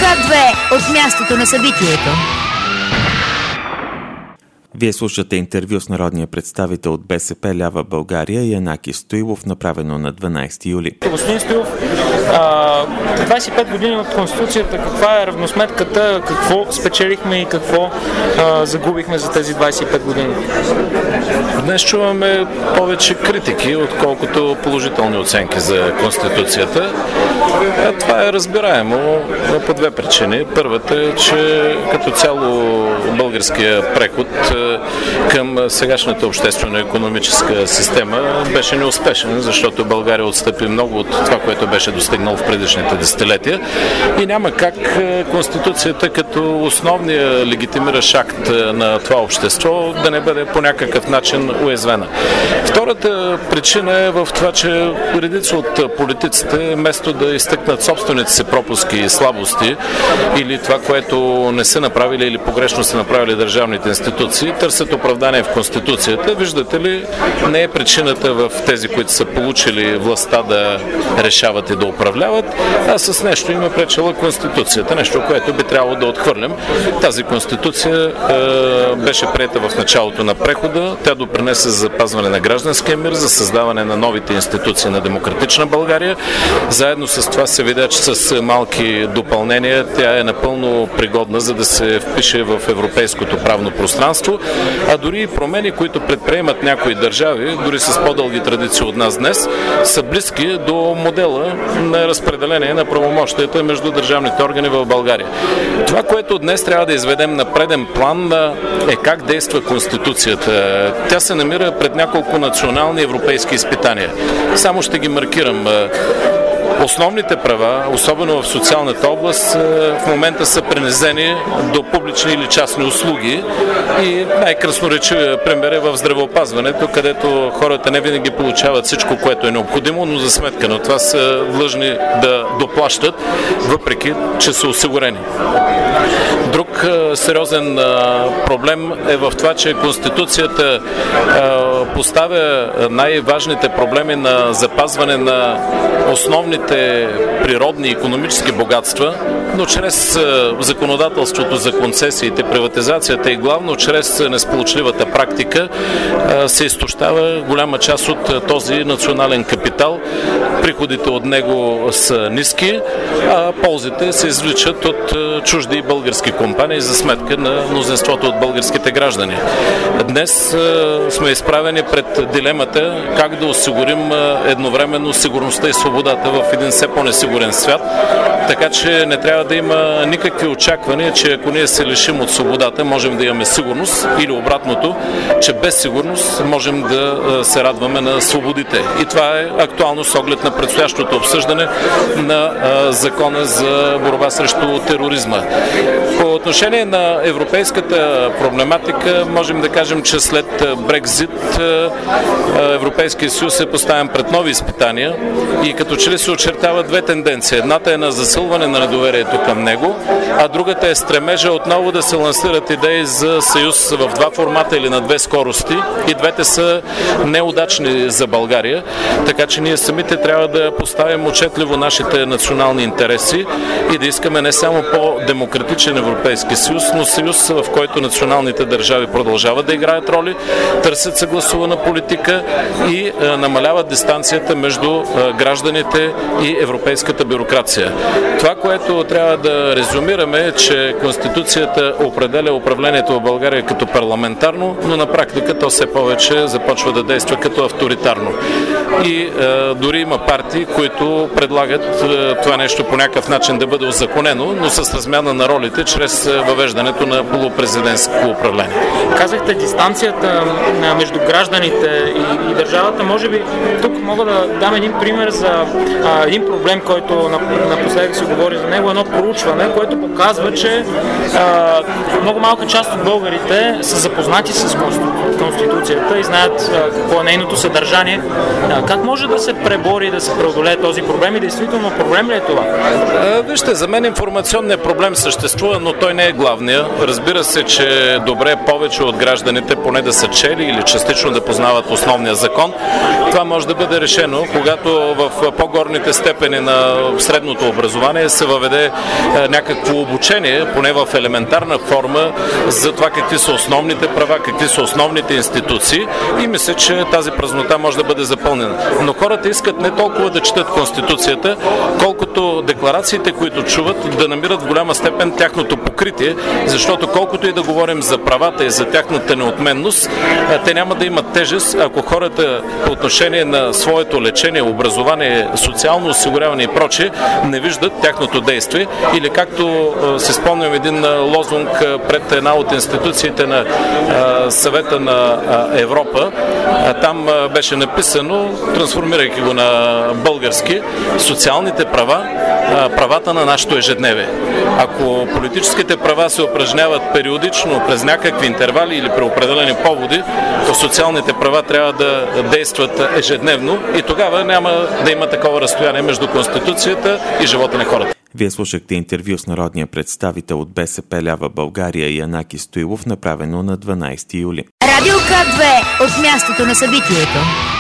2 от мястото на събитието. Вие слушате интервю с народния представител от БСП Лява България Янаки Стоилов, направено на 12 юли. Господин Стоилов, 25 години от Конституцията, каква е равносметката, какво спечелихме и какво загубихме за тези 25 години? Днес чуваме повече критики, отколкото положителни оценки за Конституцията. Това е разбираемо по две причини. Първата е, че като цяло българския преход към сегашната обществено-икономическа система беше неуспешен, защото България отстъпи много от това, което беше достигнал в предишните десетилетия и няма как Конституцията като основния легитимиращ акт на това общество да не бъде по някакъв начин уязвена. Втората причина е в това, че редица от политиците, вместо да изтъкнат собствените си пропуски и слабости или това, което не са направили или погрешно са направили държавните институции, търсят оправдание в Конституцията. Виждате ли, не е причината в тези, които са получили властта да решават и да управляват, а с нещо има пречела Конституцията. Нещо, което би трябвало да отхвърлим. Тази Конституция беше приета в началото на прехода. Тя допринесе за запазване на гражданския мир, за създаване на новите институции на демократична България. Заедно с това се видя, че с малки допълнения тя е напълно пригодна, за да се впише в европейското правно пространство. А дори и промени, които предприемат някои държави, дори с по-дълги традиции от нас днес, са близки до модела на разпределение на правомощията между държавните органи в България. Това, което днес трябва да изведем на преден план, е как действа Конституцията. Тя се намира пред няколко национални европейски изпитания. Само ще ги маркирам. Основните права, особено в социалната област, в момента са принизени до публични или частни услуги и най-красноречивия пример е в здравеопазването, където хората не винаги получават всичко, което е необходимо, но за сметка на това са длъжни да доплащат, въпреки че са осигурени. Друг сериозен проблем е в това, че Конституцията поставя най-важните проблеми на запазване на основните природни и икономически богатства, но чрез законодателството за концесиите, приватизацията и главно чрез несполучливата практика се изтощава голяма част от този национален капитал. Приходите от него са ниски, а ползите се извличат от чужди и български компании за сметка на мнозинството от българските граждани. Днес сме изправени пред дилемата как да осигурим едновременно сигурността и свободата в един все по-несигурен свят, така че не трябва да има никакви очаквания, че ако ние се лишим от свободата, можем да имаме сигурност или обратното, че без сигурност можем да се радваме на свободите. И това е актуално с оглед на предстоящото обсъждане на закона за борба срещу тероризма. По отношение на европейската проблематика, можем да кажем, че след Брекзит Европейския съюз е поставен пред нови изпитания и като че ли се очертава две тенденции. Едната е на засилване на недоверието към него, а другата е стремежа отново да се лансират идеи за съюз в два формата или на две скорости и двете са неудачни за България, така че ние самите трябва да поставим отчетливо нашите национални интереси и да искаме не само по-демократичен Европейски съюз, но съюз, в който националните държави продължават да играят роли, търсят съгласувана политика и намаляват дистанцията между гражданите и европейската бюрокрация. Това, което трябва да резюмираме е, че Конституцията определя управлението в България като парламентарно, но на практика то все повече започва да действа като авторитарно. И дори има партии, които предлагат това нещо по някакъв начин да бъде узаконено, но с размяна на ролите чрез въвеждането на полупрезидентско управление. Казахте дистанцията между гражданите и държавата. Може би тук мога да дам един пример за един проблем, който напоследък се говори за него, едно проучване, което показва, че много малка част от българите са запознати с Конституцията и знаят какво е нейното съдържание, Как може да се пребори и да се преодолее този проблем и действително проблем ли е това? Вижте, за мен информационният проблем съществува, но той не е главния. Разбира се, че добре повече от гражданите поне да са чели или частично да познават основния закон. Това може да бъде решено, когато в по-горните степени на средното образование се въведе някакво обучение, поне в елементарна форма, за това какви са основните права, какви са основните институции, и мисля, че тази празнота може да бъде запълнена. Но хората искат не толкова да четат Конституцията, колкото декларациите, които чуват, да намират в голяма степен тяхното покритие, защото колкото и да говорим за правата и за тяхната неотменност, те няма да имат тежест, ако хората по отношение на своето лечение, образование, социално осигуряване и прочее не виждат тяхното действие. Или както си спомням един лозунг пред една от институциите на Съвета на Европа, там беше написано, трансформирайки го на български, социалните права, правата на нашето ежедневие. Ако политическите права се упражняват периодично през някакви интервали или при определени поводи, то социалните права трябва да действат ежедневно и тогава няма да има такова разстояние между Конституцията и живота на хората. Вие слушахте интервю с народния представител от БСП Лява България Янаки Стоилов, направено на 12 юли. Радио К2 от мястото на събитието.